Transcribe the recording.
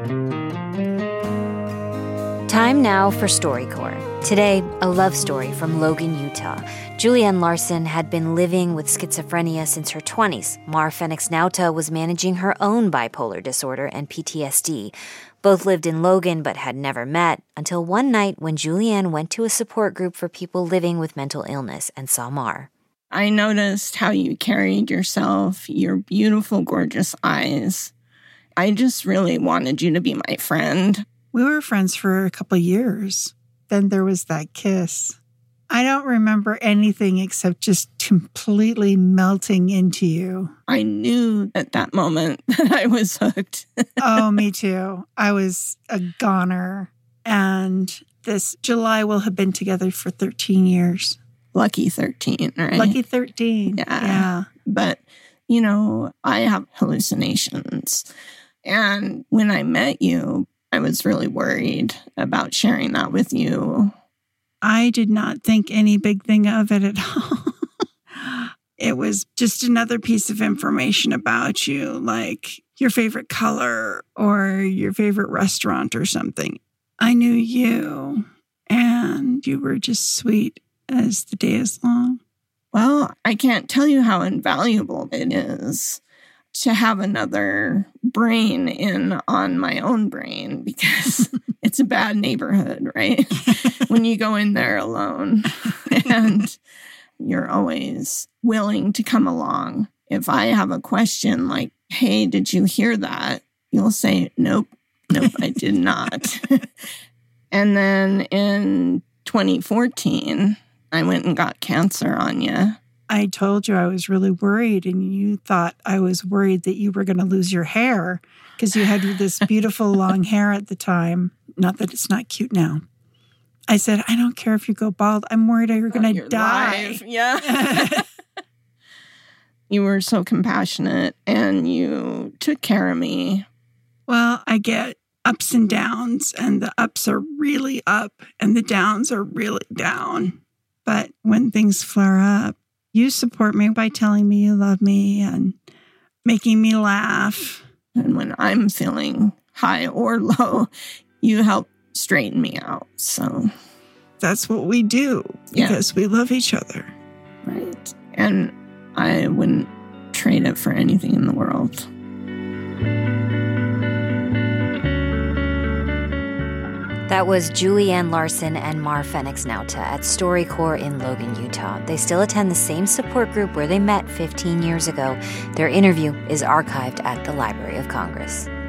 Time now for StoryCorps. Today, a love story from Logan, Utah. Julianne Larson had been living with schizophrenia since her 20s. Mar Fenix Nauta was managing her own bipolar disorder and PTSD. Both lived in Logan but had never met until one night when Julianne went to a support group for people living with mental illness and saw Mar. I noticed how you carried yourself, your beautiful, gorgeous eyes. I just really wanted you to be my friend. We were friends for a couple years. Then there was that kiss. I don't remember anything except just completely melting into you. I knew at that moment that I was hooked. Oh, me too. I was a goner. And this July we'll have been together for 13 years. Lucky 13, right? Lucky 13. Yeah. But, I have hallucinations. And when I met you, I was really worried about sharing that with you. I did not think any big thing of it at all. It was just another piece of information about you, like your favorite color or your favorite restaurant or something. I knew you, and you were just sweet as the day is long. Well, I can't tell you how invaluable it is to have another brain in on my own brain, because it's a bad neighborhood, right? When you go in there alone, and you're always willing to come along. If I have a question like, hey, did you hear that? You'll say, nope, I did not. And then in 2014, I went and got cancer on you. I told you I was really worried, and you thought I was worried that you were going to lose your hair because you had this beautiful long hair at the time. Not that it's not cute now. I said, I don't care if you go bald. I'm worried you're going to die. Live. Yeah. You were so compassionate, and you took care of me. Well, I get ups and downs, and the ups are really up, and the downs are really down. But when things flare up, you support me by telling me you love me and making me laugh. And when I'm feeling high or low, you help straighten me out. So that's what we do because we love each other. Right. And I wouldn't trade it for anything in the world. That was Julianne Larson and Mar Fenix Nauta at StoryCorps in Logan, Utah. They still attend the same support group where they met 15 years ago. Their interview is archived at the Library of Congress.